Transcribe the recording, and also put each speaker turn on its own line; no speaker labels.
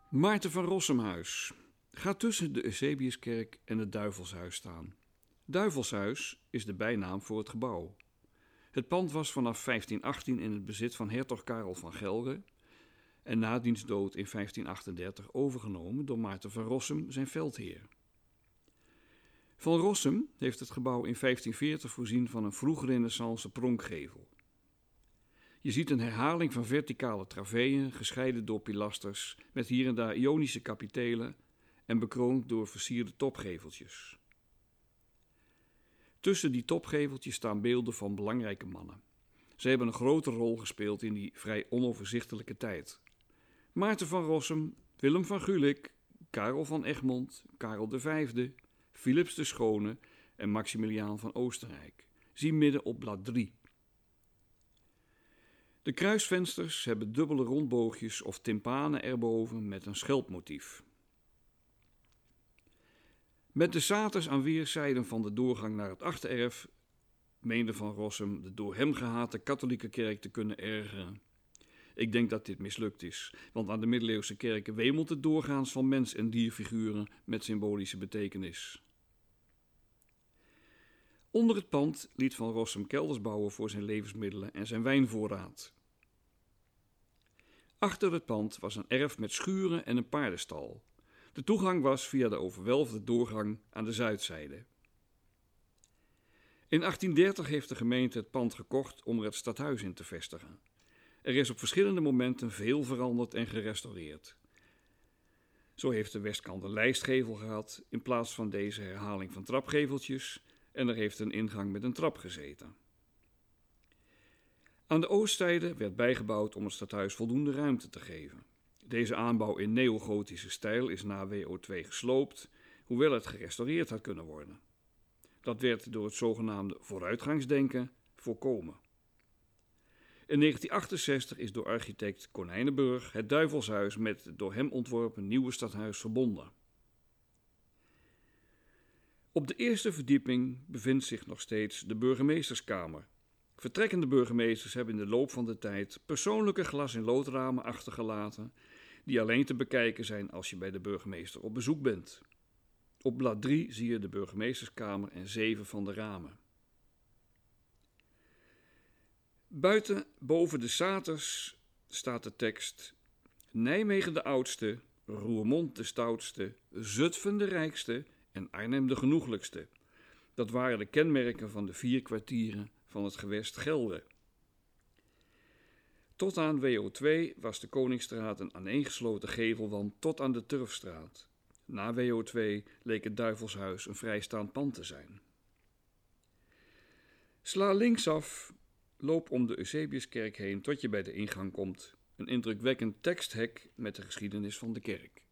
Maarten van Rossumhuis gaat tussen de Eusebiuskerk en het Duivelshuis staan. Duivelshuis is de bijnaam voor het gebouw. Het pand was vanaf 1518 in het bezit van hertog Karel van Gelre en na diens dood in 1538 overgenomen door Maarten van Rossum, zijn veldheer. Van Rossum heeft het gebouw in 1540 voorzien van een vroeg-renaissance pronkgevel. Je ziet een herhaling van verticale traveeën, gescheiden door pilasters, met hier en daar ionische kapitelen en bekroond door versierde topgeveltjes. Tussen die topgeveltjes staan beelden van belangrijke mannen. Ze hebben een grote rol gespeeld in die vrij onoverzichtelijke tijd. Maarten van Rossum, Willem van Gulik, Karel van Egmond, Karel V, Philips de Schone en Maximiliaan van Oostenrijk. Zie midden op blad 3. De kruisvensters hebben dubbele rondboogjes of tympanen erboven met een schelpmotief. Met de saters aan weerszijden van de doorgang naar het achtererf meende Van Rossum de door hem gehate katholieke kerk te kunnen ergeren. Ik denk dat dit mislukt is, want aan de middeleeuwse kerken wemelt het doorgaans van mens- en dierfiguren met symbolische betekenis. Onder het pand liet Van Rossum kelders bouwen voor zijn levensmiddelen en zijn wijnvoorraad. Achter het pand was een erf met schuren en een paardenstal. De toegang was via de overwelfde doorgang aan de zuidzijde. In 1830 heeft de gemeente het pand gekocht om er het stadhuis in te vestigen. Er is op verschillende momenten veel veranderd en gerestaureerd. Zo heeft de westkant een lijstgevel gehad in plaats van deze herhaling van trapgeveltjes en er heeft een ingang met een trap gezeten. Aan de oostzijde werd bijgebouwd om het stadhuis voldoende ruimte te geven. Deze aanbouw in neogotische stijl is na WO2 gesloopt, hoewel het gerestaureerd had kunnen worden. Dat werd door het zogenaamde vooruitgangsdenken voorkomen. In 1968 is door architect Konijnenburg het Duivelshuis met het door hem ontworpen nieuwe stadhuis verbonden. Op de eerste verdieping bevindt zich nog steeds de burgemeesterskamer. Vertrekkende burgemeesters hebben in de loop van de tijd persoonlijke glas- en loodramen achtergelaten, die alleen te bekijken zijn als je bij de burgemeester op bezoek bent. Op blad 3 zie je de burgemeesterskamer en 7 van de ramen. Buiten, boven de saters, staat de tekst: Nijmegen de oudste, Roermond de stoutste, Zutphen de rijkste en Arnhem de genoeglijkste. Dat waren de kenmerken van de 4 kwartieren van het gewest Gelre. Tot aan WO2 was de Koningsstraat een aaneengesloten gevelwand tot aan de Turfstraat. Na WO2 leek het Duivelshuis een vrijstaand pand te zijn. Sla linksaf, loop om de Eusebiuskerk heen tot je bij de ingang komt. Een indrukwekkend teksthek met de geschiedenis van de kerk.